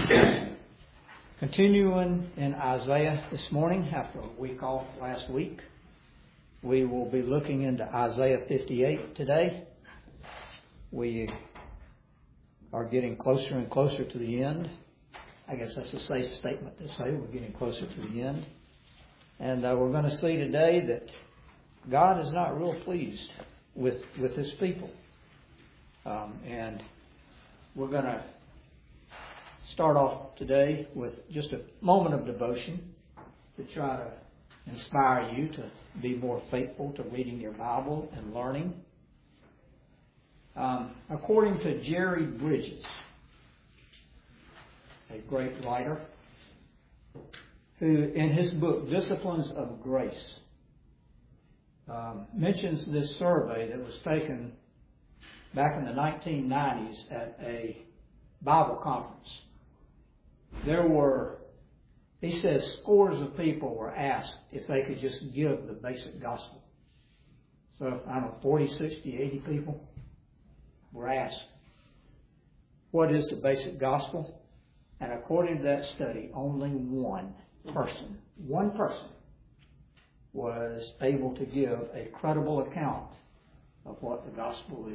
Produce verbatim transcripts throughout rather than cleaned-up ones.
Continuing in Isaiah this morning, after a week off last week, we will be looking into Isaiah fifty-eight today. We are getting closer and closer to the end. I guess that's a safe statement to say. We're getting closer to the end. And uh, we're going to see today that God is not real pleased with, with His people. Um, and we're going to start off today with just a moment of devotion to try to inspire you to be more faithful to reading your Bible and learning. Um, according to Jerry Bridges, a great writer, who in his book Disciplines of Grace um, mentions this survey that was taken back in the nineteen nineties at a Bible conference. There were, he says, scores of people were asked if they could just give the basic gospel. So, I don't know, forty, sixty, eighty people were asked, what is the basic gospel? And according to that study, only one person, one person was able to give a credible account of what the gospel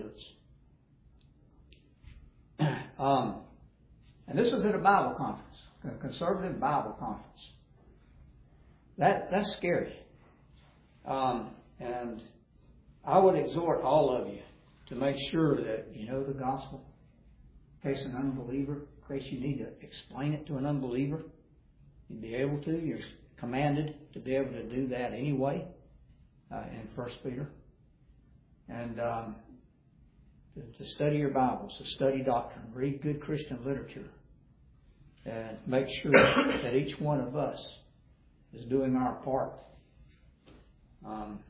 is. um, and this was at a Bible conference, a conservative Bible conference. That that's scary. Um, and I would exhort all of you to make sure that you know the gospel. In case an unbeliever, in case you need to explain it to an unbeliever, you'd be able to. You're commanded to be able to do that anyway uh, in First Peter. And um, to, to study your Bibles, to study doctrine, read good Christian literature, and make sure that each one of us is doing our part. Um,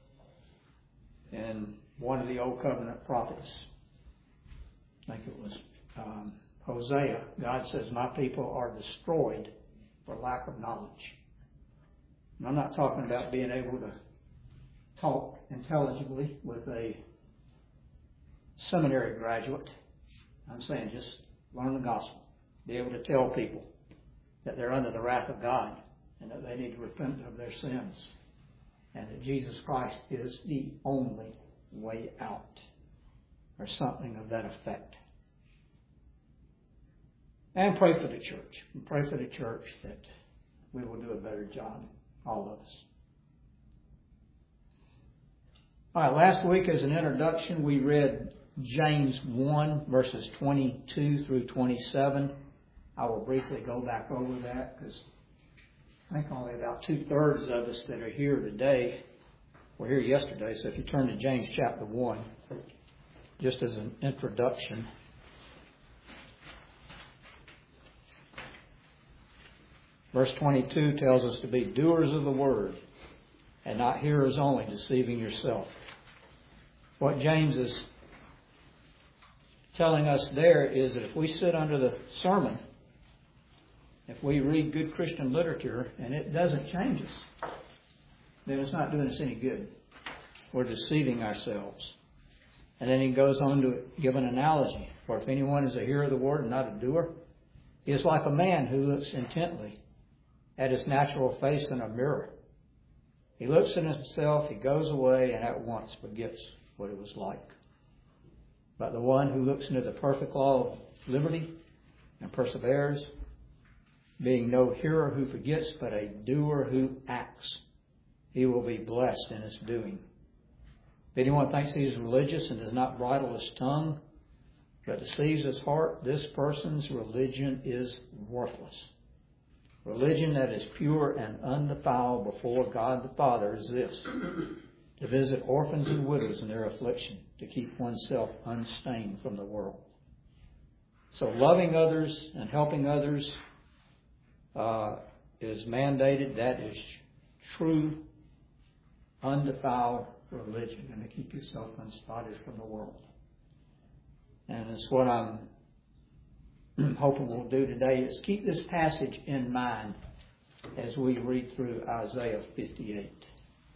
and one of the Old Covenant prophets, I think it was um, Hosea, God says, my people are destroyed for lack of knowledge. And I'm not talking about being able to talk intelligibly with a seminary graduate. I'm saying just learn the gospel. Be able to tell people that they're under the wrath of God and that they need to repent of their sins and that Jesus Christ is the only way out, or something of that effect. And pray for the church. And pray for the church that we will do a better job, all of us. All right, last week as an introduction, we read James one, verses twenty-two through twenty-seven. I will briefly go back over that because I think only about two-thirds of us that are here today were here yesterday. So if you turn to James chapter one, just as an introduction. Verse twenty-two tells us to be doers of the word and not hearers only, deceiving yourself. What James is telling us there is that if we sit under the sermon, if we read good Christian literature and it doesn't change us, then it's not doing us any good. We're deceiving ourselves. And then he goes on to give an analogy. For if anyone is a hearer of the word and not a doer, he is like a man who looks intently at his natural face in a mirror. He looks at himself, he goes away, and at once forgets what it was like. But the one who looks into the perfect law of liberty and perseveres, being no hearer who forgets, but a doer who acts, he will be blessed in his doing. If anyone thinks he is religious and does not bridle his tongue, but deceives his heart, this person's religion is worthless. Religion that is pure and undefiled before God the Father is this: to visit orphans and widows in their affliction, to keep oneself unstained from the world. So loving others and helping others uh, is mandated. That is true, undefiled religion, and to keep yourself unspotted from the world. And it's what I'm hoping we'll do today is keep this passage in mind as we read through Isaiah fifty-eight.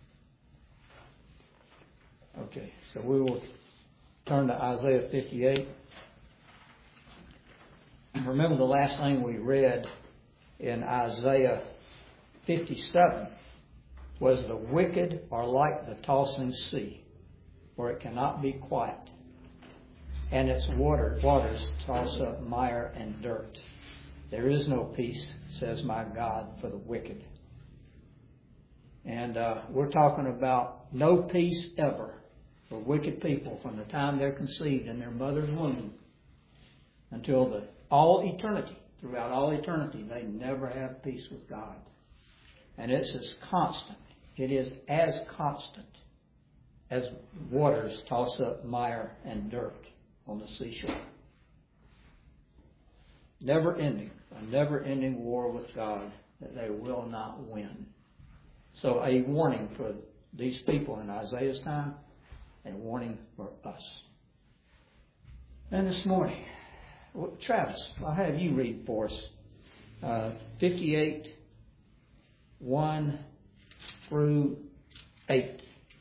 Okay, so we will turn to Isaiah fifty-eight. remember the last thing we read in Isaiah fifty-seven was the wicked are like the tossing sea, where it cannot be quiet, and its water, waters toss up mire and dirt. There is no peace, says my God, for the wicked. And uh, we're talking about no peace ever for wicked people from the time they're conceived in their mother's womb until the all eternity. Throughout all eternity, they never have peace with God. And it's as constant. It is as constant as waters toss up mire and dirt on the seashore. Never ending. A never ending war with God that they will not win. So a warning for these people in Isaiah's time, and a warning for us. And this morning, Travis, I'll have you read for us uh, fifty-eight, one through eight.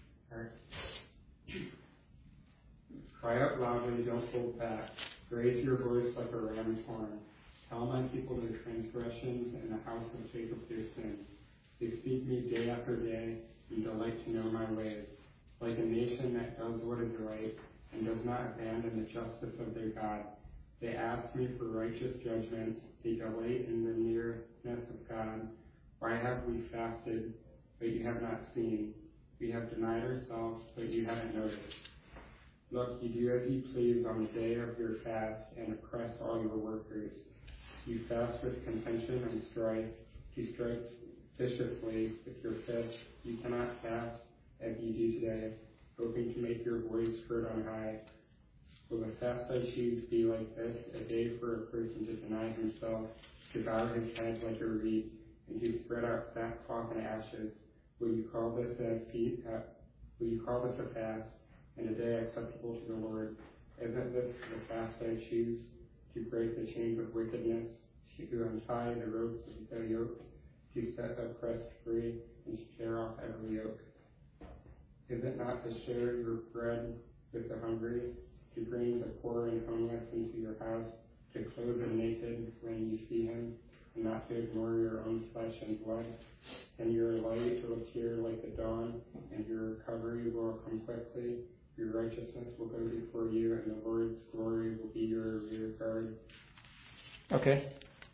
Cry out loudly, don't hold back. Raise your voice like a ram's horn. Tell my people their transgressions and the house of Jacob their sins. They seek me day after day and delight to know my ways. Like a nation that does what is right and does not abandon the justice of their God. They ask me for righteous judgments. They delight in the nearness of God. Why have we fasted, but you have not seen? We have denied ourselves, but you haven't noticed. Look, you do as you please on the day of your fast and oppress all your workers. You fast with contention and strife. You strike viciously with your fist. You cannot fast as you do today, hoping to make your voice heard on high. Will the fast I choose be like this, a day for a person to deny himself, to bow his head like a reed, and to spread out sackcloth and ashes? Will you call this a feast? Uh, will you call this a fast and a day acceptable to the Lord? Isn't this the fast I choose, to break the chains of wickedness, to untie the ropes of the yoke, to set the oppressed free, and to tear off every yoke? Is it not to share your bread with the hungry, to bring the poor and homeless into your house, to clothe the naked when you see him, and not to ignore your own flesh and blood? And your light will appear like the dawn, and your recovery will come quickly. Your righteousness will go before you, and the Lord's glory will be your rear guard. Okay.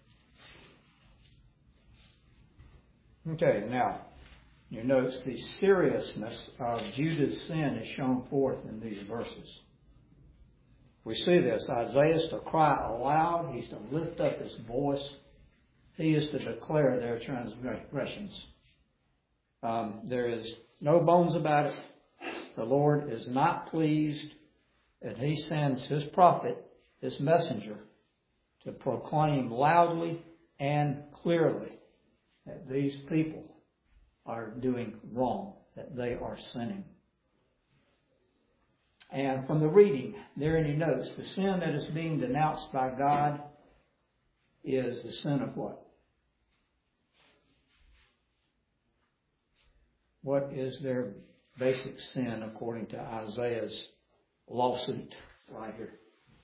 Okay, now, you notice the seriousness of Judah's sin is shown forth in these verses. We see this. Isaiah is to cry aloud. He's to lift up his voice. He is to declare their transgressions. Um, there is no bones about it. The Lord is not pleased, and He sends His prophet, His messenger, to proclaim loudly and clearly that these people are doing wrong, that they are sinning. And from the reading, there in your notes, the sin that is being denounced by God is the sin of what? What is their basic sin according to Isaiah's lawsuit right here?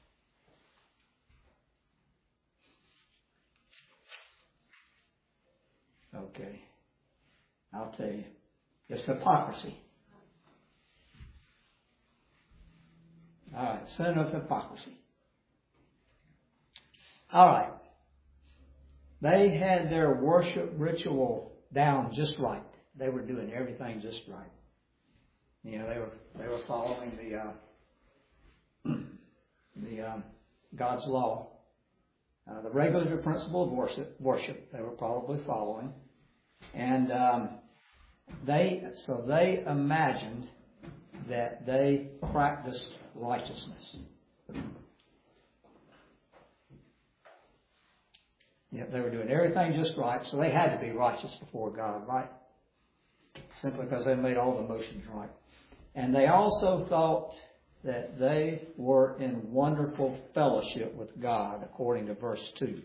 Okay. I'll tell you. It's hypocrisy. All right. Sin of hypocrisy. All right. They had their worship ritual down just right. They were doing everything just right. You know, they were they were following the uh, the um, God's law, uh, the regular principle of worship. Worship they were probably following, and um, they so they imagined that they practiced righteousness. Yeah, they were doing everything just right, so they had to be righteous before God, right? Simply because they made all the motions right. And they also thought that they were in wonderful fellowship with God, according to verse two.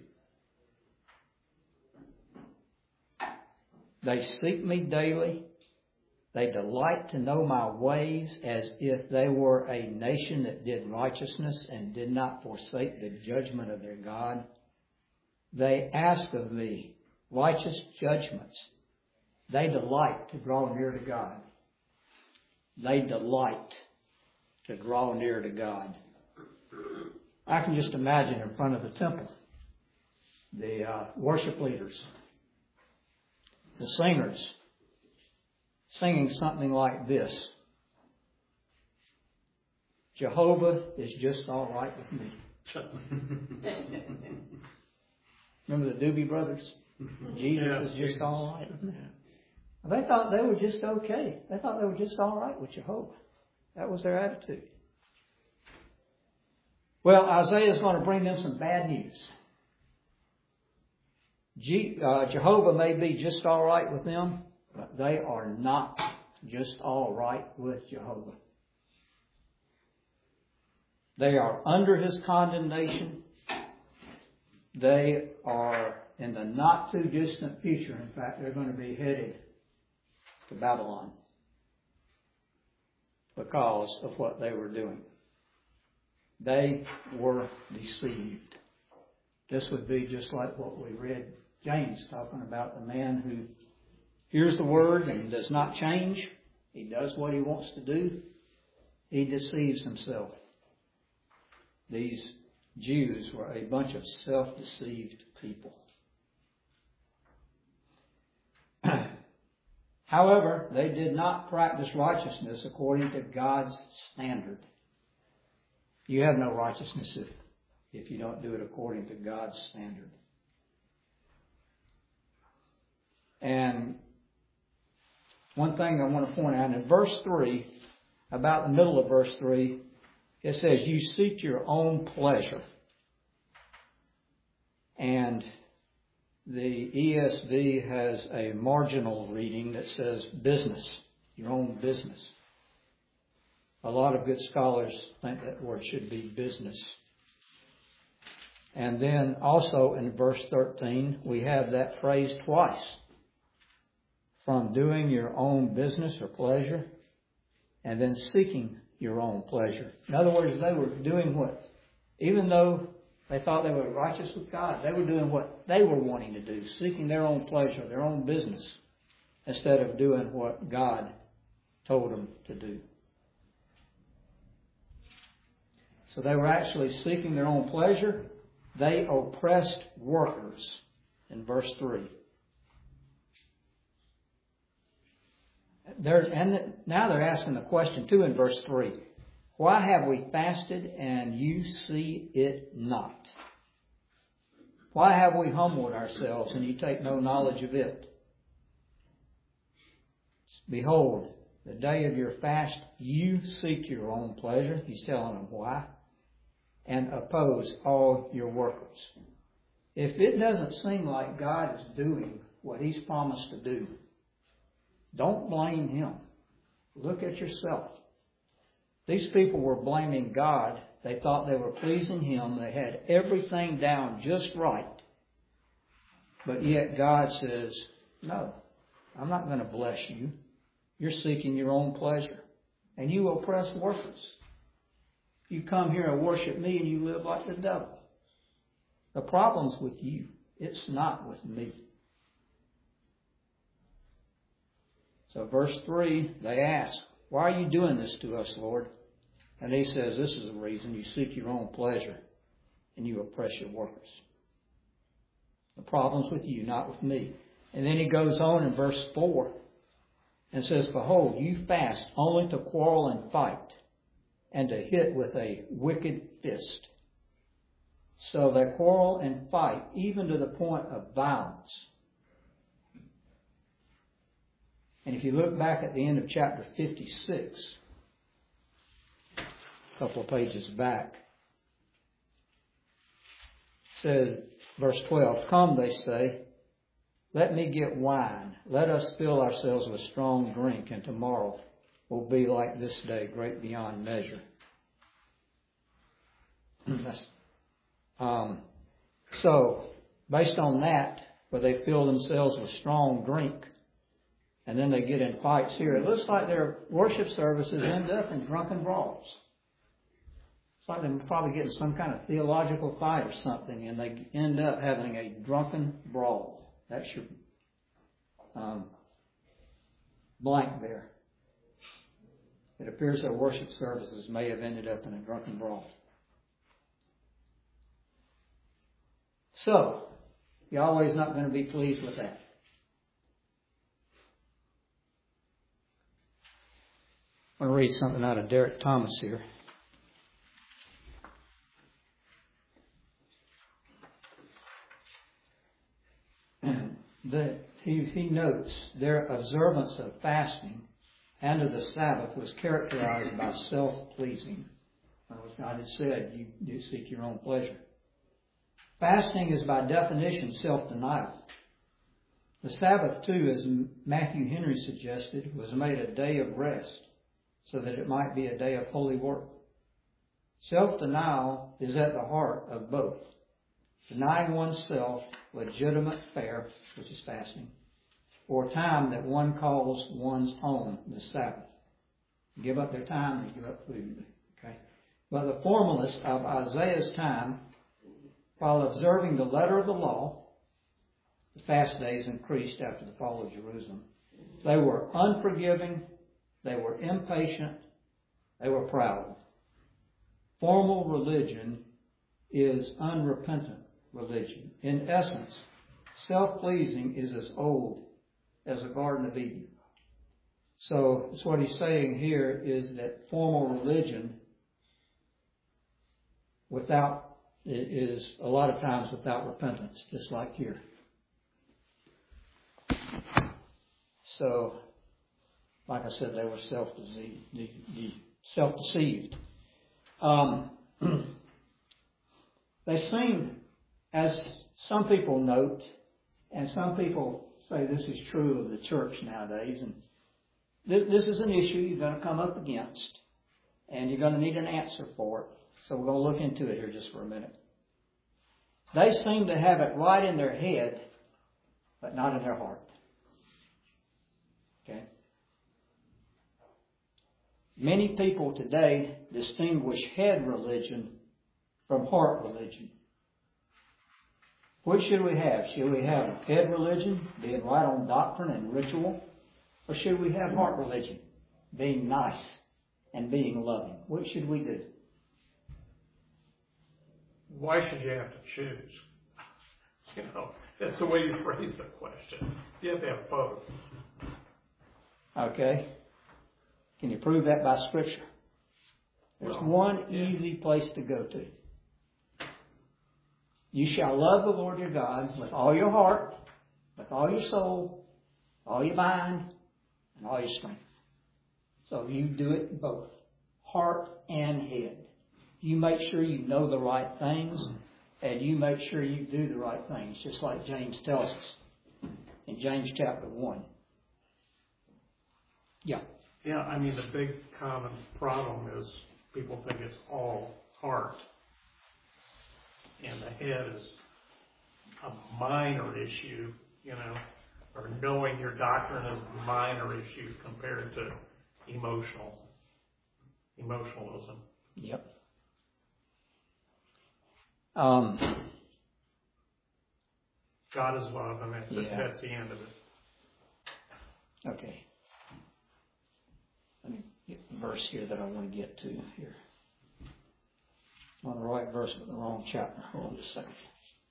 They seek me daily. They delight to know my ways, as if they were a nation that did righteousness and did not forsake the judgment of their God. They ask of thee righteous judgments. They delight to draw near to God. They delight to draw near to God. I can just imagine in front of the temple, the uh, worship leaders, the singers, singing something like this. Jehovah is just all right with me. Remember the Doobie Brothers? Jesus yeah. is just all right with me. They thought they were just okay. They thought they were just all right with Jehovah. That was their attitude. Well, Isaiah is going to bring them some bad news. Je- uh, Jehovah may be just all right with them, but they are not just all right with Jehovah. They are under His condemnation. They are in the not too distant future. In fact, they're going to be headed to Babylon because of what they were doing. They were deceived. This would be just like what we read James talking about, the man who hears the word and does not change. He does what he wants to do. He deceives himself. These Jews were a bunch of self-deceived people. However, they did not practice righteousness according to God's standard. You have no righteousness if, if you don't do it according to God's standard. And one thing I want to point out, in verse three, about the middle of verse three, it says, you seek your own pleasure. And the E S V has a marginal reading that says business, your own business. A lot of good scholars think that word should be business. And then also in verse thirteen, we have that phrase twice. From doing your own business or pleasure, and then seeking your own pleasure. In other words, they were doing what? Even though they thought they were righteous with God, they were doing what they were wanting to do, seeking their own pleasure, their own business, instead of doing what God told them to do. So they were actually seeking their own pleasure. They oppressed workers in verse three. They're, and now they're asking the question too in verse three. Why have we fasted and you see it not? Why have we humbled ourselves and you take no knowledge of it? Behold, the day of your fast, you seek your own pleasure. He's telling them why. And oppose all your workers. If it doesn't seem like God is doing what He's promised to do, don't blame Him. Look at yourself. These people were blaming God. They thought they were pleasing Him. They had everything down just right. But yet God says, no, I'm not going to bless you. You're seeking your own pleasure. And you oppress workers. You come here and worship me and you live like the devil. The problem's with you. It's not with me. So verse three, they ask, why are you doing this to us, Lord? And He says, this is the reason. You seek your own pleasure and you oppress your workers. The problem's with you, not with me. And then He goes on in verse four and says, behold, you fast only to quarrel and fight and to hit with a wicked fist. So they quarrel and fight even to the point of violence. And if you look back at the end of chapter fifty-six, a couple of pages back, it says, verse twelve, come, they say, let me get wine. Let us fill ourselves with strong drink, and tomorrow will be like this day, great beyond measure. um, so, based on that, where they fill themselves with strong drink, and then they get in fights here, it looks like their worship services end up in drunken brawls. It's like they're probably getting some kind of theological fight or something, and they end up having a drunken brawl. That's your um, blank there. It appears their worship services may have ended up in a drunken brawl. So, Yahweh's not going to be pleased with that. I'm going to read something out of Derek Thomas here. The, he, he notes their observance of fasting and of the Sabbath was characterized by self-pleasing. As God had said, you, you seek your own pleasure. Fasting is by definition self-denial. The Sabbath, too, as Matthew Henry suggested, was made a day of rest so that it might be a day of holy work. Self-denial is at the heart of both. Denying oneself legitimate fare, which is fasting, or time that one calls one's home, the Sabbath. Give up their time, they give up food. Okay? But the formalists of Isaiah's time, while observing the letter of the law, the fast days increased after the fall of Jerusalem. They were unforgiving, they were impatient, they were proud. Formal religion is unrepentant religion. In essence, self-pleasing is as old as the Garden of Eden. So, it's what he's saying here is that formal religion without is a lot of times without repentance, just like here. So, like I said, they were self-deceived. self-deceived. Um, they seem, as some people note, and some people say this is true of the church nowadays, and this, this is an issue you're going to come up against, and you're going to need an answer for it. So we're going to look into it here just for a minute. They seem to have it right in their head, but not in their heart. Okay? Many people today distinguish head religion from heart religion. Which should we have? Should we have head religion, being right on doctrine and ritual? Or should we have heart religion, being nice and being loving? Which should we do? Why should you have to choose? You know, that's the way you phrase the question. You have to have both. Okay. Can you prove that by Scripture? There's Well, one yeah. easy place to go to. You shall love the Lord your God with all your heart, with all your soul, all your mind, and all your strength. So you do it both, heart and head. You make sure you know the right things, and you make sure you do the right things, just like James tells us in James chapter one. Yeah. Yeah, I mean, the big common problem is people think it's all heart. And the head is a minor issue, you know, or knowing your doctrine is a minor issue compared to emotional, emotionalism. Yep. Um, God is love, and that's, Yeah. that's the end of it. okay. Let me get the verse here that I want to get to here. On the right verse, but the wrong chapter. Hold on just a second.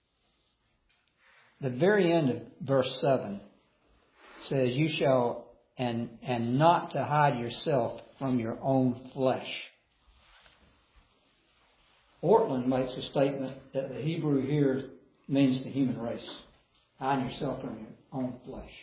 The very end of verse seven says, "You shall, and and not to hide yourself from your own flesh." Ortland makes a statement that the Hebrew here means the human race. Hide yourself from your own flesh.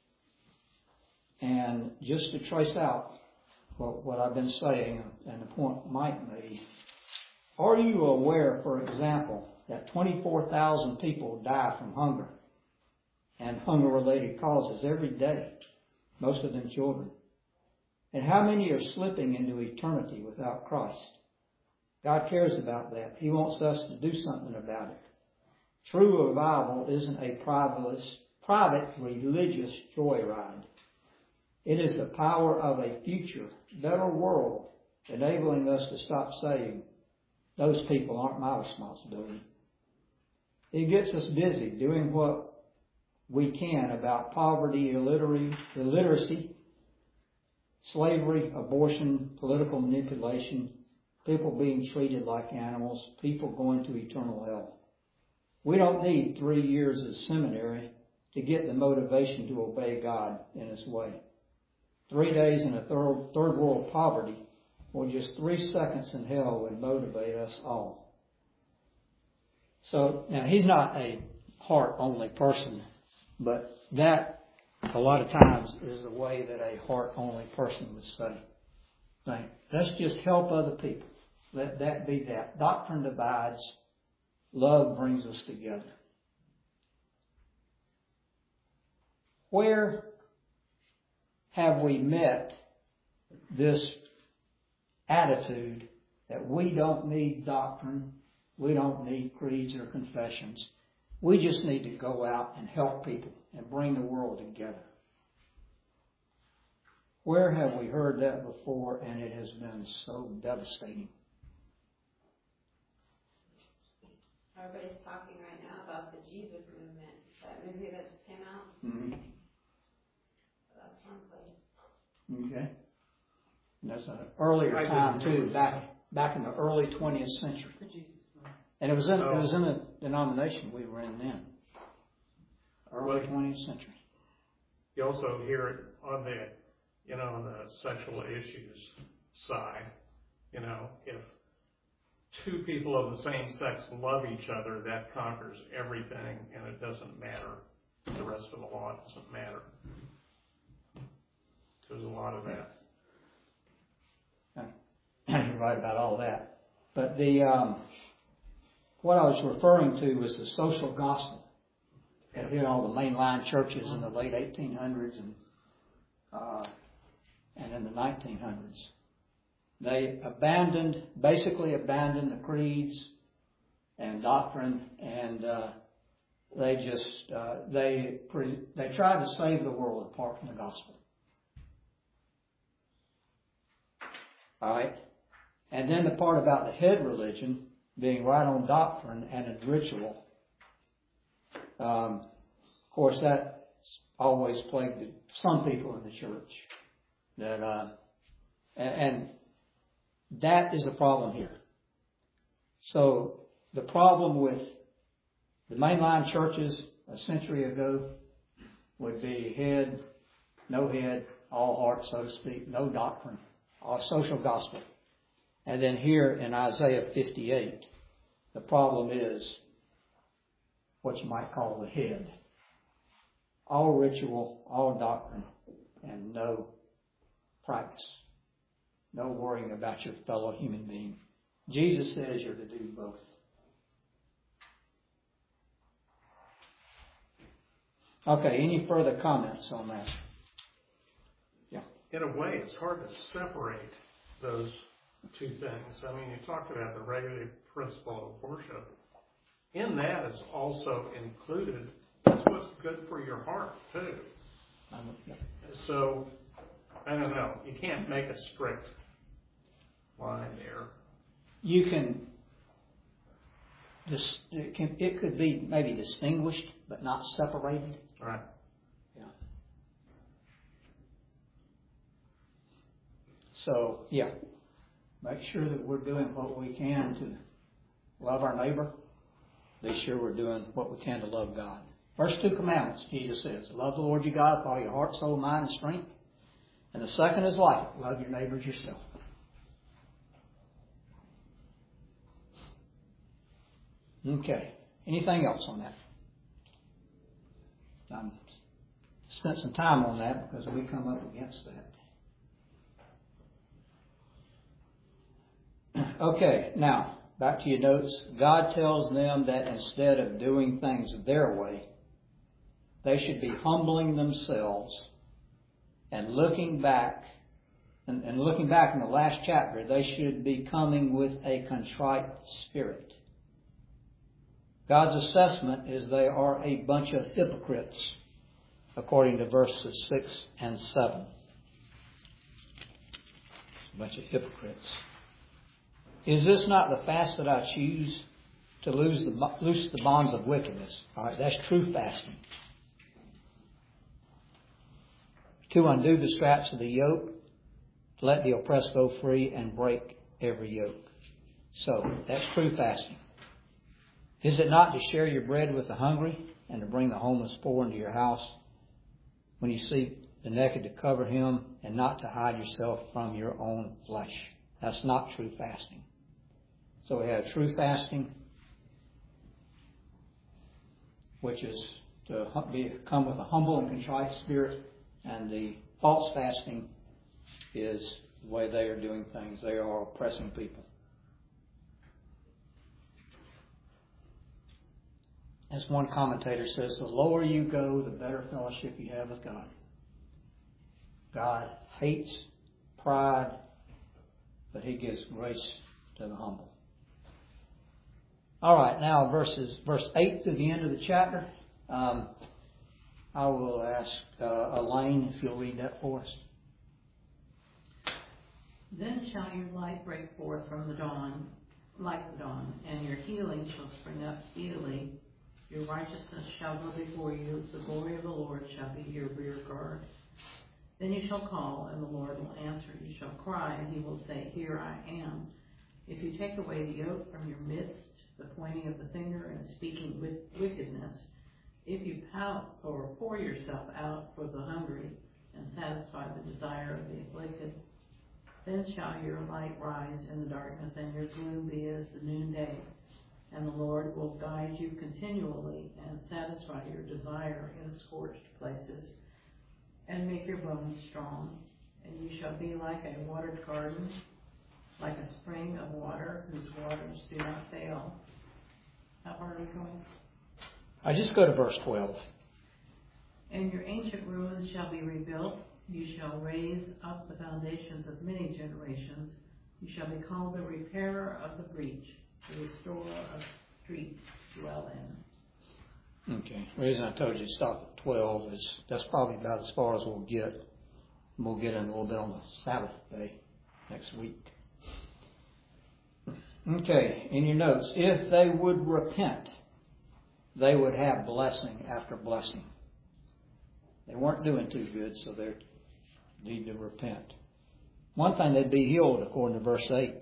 And just to trace out what, what I've been saying and the point Mike made, are you aware, for example, that twenty-four thousand people die from hunger and hunger-related causes every day, most of them children? And how many are slipping into eternity without Christ? God cares about that. He wants us to do something about it. True revival isn't a private, private religious joyride. It is the power of a future, better world, enabling us to stop saying, those people aren't my responsibility. It gets us busy doing what we can about poverty, illiteracy, illiteracy, slavery, abortion, political manipulation, people being treated like animals, people going to eternal hell. We don't need three years of seminary to get the motivation to obey God in His way. Three days in a third, third world poverty or just three seconds in hell would motivate us all. So, now he's not a heart-only person, but that, a lot of times, is the way that a heart-only person would say. Think, let's just help other people. Let that be that. Doctrine divides. Love brings us together. Where have we met this attitude that we don't need doctrine, we don't need creeds or confessions. We just need to go out and help people and bring the world together? Where have we heard that before, and it has been so devastating? Everybody's talking right now about the Jesus movement. That movie that just came out. Mm-hmm. So that's one place. Okay. And that's an earlier time too, back back in the early twentieth century. And it was in it was in the denomination we were in then. Early twentieth century. You also hear it on the, you know, on the sexual issues side. You know, if two people of the same sex love each other, that conquers everything, and it doesn't matter. The rest of the law doesn't matter. There's a lot of that. You're right about all that. But the um, what I was referring to was the social gospel that hit all the mainline churches in the late eighteen hundreds and uh, and in the nineteen hundreds. They abandoned, basically abandoned the creeds and doctrine, and uh, they just uh, they pre- they tried to save the world apart from the gospel. All right, and then the part about the head religion being right on doctrine and in ritual. Um, of course, that's always plagued some people in the church. That uh, and, and that is a problem here. So the problem with the mainline churches a century ago would be head, no head, all heart, so to speak, no doctrine, all social gospel. And then here in Isaiah fifty-eight, the problem is what you might call the head. All ritual, all doctrine, and no practice. No worrying about your fellow human being. Jesus says you're to do both. Okay, any further comments on that? Yeah. In a way, it's hard to separate those two things. I mean, you talked about the regulative principle of worship. In that is also included, that's what's good for your heart, too. So, I don't know. You can't make a strict line there. You can, this, it, can, it could be maybe distinguished, but not separated. Right. Yeah. So, yeah. Make sure that we're doing what we can to love our neighbor. Be sure we're doing what we can to love God. First two commandments, Jesus says, love the Lord your God with all your heart, soul, mind, and strength. And the second is like it, love your neighbor as yourself. Okay. Anything else on that? I spent some time on that because we come up against that. Okay, now, back to your notes. God tells them that instead of doing things their way, they should be humbling themselves and looking back. And, and looking back in the last chapter, they should be coming with a contrite spirit. God's assessment is they are a bunch of hypocrites, according to verses six and seven. A bunch of hypocrites. Is this not the fast that I choose? To lose the, loose the bonds of wickedness. All right, that's true fasting. To undo the straps of the yoke, to let the oppressed go free and break every yoke. So, that's true fasting. Is it not to share your bread with the hungry and to bring the homeless poor into your house? When you see the naked, to cover him and not to hide yourself from your own flesh. That's not true fasting. So we have true fasting, which is to be, come with a humble and contrite spirit, and the false fasting is the way they are doing things. They are oppressing people. As one commentator says, the lower you go, the better fellowship you have with God. God hates pride, but He gives grace to the humble. All right, now verses verse eight to the end of the chapter. Um, I will ask uh, Elaine if you'll read that for us. Then shall your light break forth from the dawn, like the dawn, and your healing shall spring up speedily. Your righteousness shall go before you. The glory of the Lord shall be your rear guard. Then you shall call, and the Lord will answer. You shall cry, and He will say, Here I am. If you take away the yoke from your midst, the pointing of the finger and speaking with wickedness, if you pout or pour yourself out for the hungry and satisfy the desire of the afflicted, then shall your light rise in the darkness and your gloom be as the noonday. And the Lord will guide you continually and satisfy your desire in scorched places and make your bones strong. And you shall be like a watered garden, like a spring of water whose waters do not fail. How far are we going? I just go to verse twelve. And your ancient ruins shall be rebuilt. You shall raise up the foundations of many generations. You shall be called the repairer of the breach, the restorer of streets dwell in. Okay. The reason I told you to stop at twelve is that's probably about as far as we'll get. We'll get in a little bit on the Sabbath day next week. Okay, in your notes, if they would repent, they would have blessing after blessing. They weren't doing too good, so they need to repent. One thing, they'd be healed according to verse eight.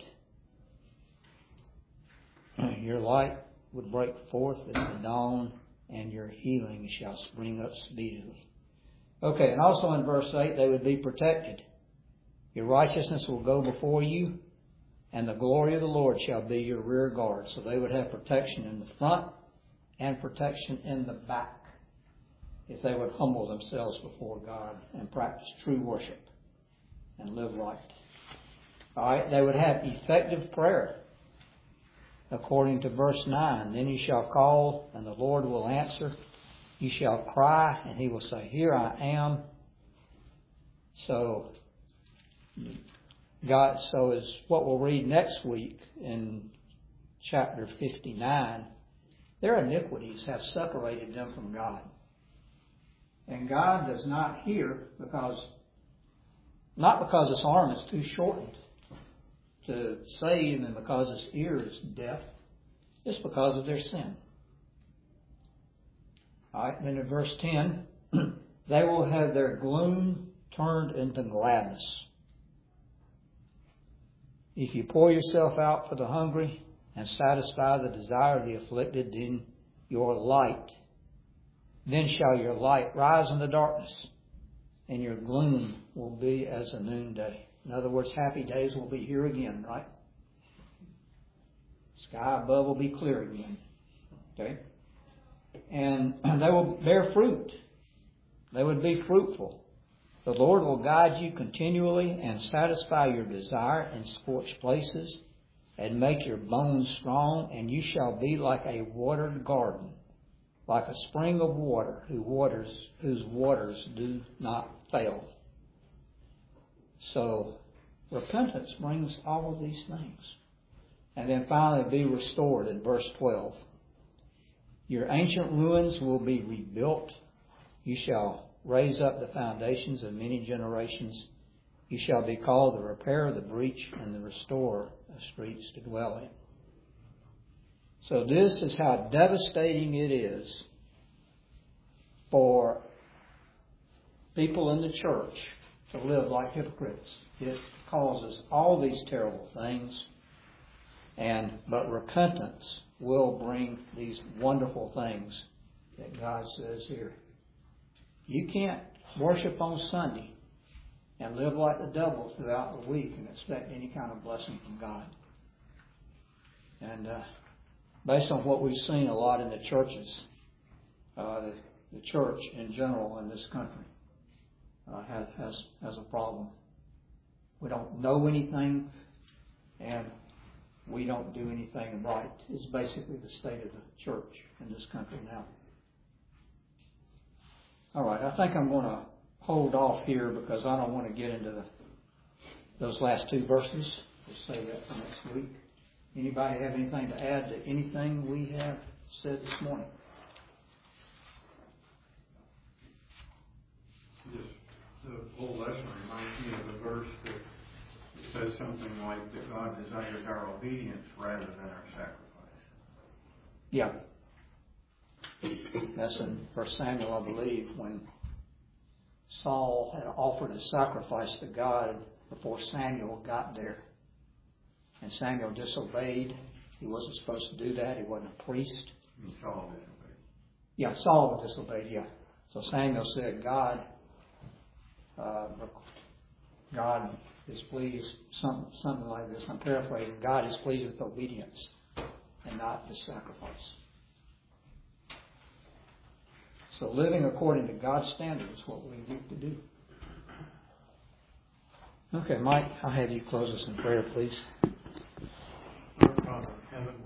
Your light would break forth at the dawn, and your healing shall spring up speedily. Okay, and also in verse eight, they would be protected. Your righteousness will go before you, and the glory of the Lord shall be your rear guard. So they would have protection in the front and protection in the back if they would humble themselves before God and practice true worship and live right. All right, they would have effective prayer according to verse nine. Then you shall call, and the Lord will answer. You shall cry, and He will say, Here I am. So, God, so is what we'll read next week in chapter fifty-nine. Their iniquities have separated them from God. And God does not hear because, not because His arm is too shortened to save and because His ear is deaf. It's because of their sin. Alright, then in verse ten, they will have their gloom turned into gladness. If you pour yourself out for the hungry and satisfy the desire of the afflicted, then your light, then shall your light rise in the darkness, and your gloom will be as a noonday. In other words, happy days will be here again, right? Sky above will be clear again. Okay? And they will bear fruit. They would be fruitful. The Lord will guide you continually and satisfy your desire in scorched places and make your bones strong, and you shall be like a watered garden, like a spring of water whose waters, whose waters do not fail. So, repentance brings all of these things. And then finally be restored in verse twelve. Your ancient ruins will be rebuilt. You shall raise up the foundations of many generations. You He shall be called the repairer of the breach and the restorer of streets to dwell in. So this is how devastating it is for people in the church to live like hypocrites. It causes all these terrible things, and but repentance will bring these wonderful things that God says here. You can't worship on Sunday and live like the devil throughout the week and expect any kind of blessing from God. And uh, based on what we've seen a lot in the churches, uh, the, the church in general in this country uh, has, has has a problem. We don't know anything, and we don't do anything right. It's basically the state of the church in this country now. All right, I think I'm going to hold off here because I don't want to get into the, those last two verses. We'll save that for next week. Anybody have anything to add to anything we have said this morning? Just the whole lesson reminds me of a verse that says something like that God desires our obedience rather than our sacrifice. Yeah. That's in First Samuel, I believe, when Saul had offered a sacrifice to God before Samuel got there. And Samuel disobeyed. He wasn't supposed to do that. He wasn't a priest. And Saul disobeyed. Yeah, Saul disobeyed, yeah. So Samuel said, God, uh, God is pleased, some, something like this. I'm paraphrasing. God is pleased with obedience and not the sacrifice. So living according to God's standard is what we need to do. Okay, Mike, I'll have you close us in prayer, please. Our Father in heaven,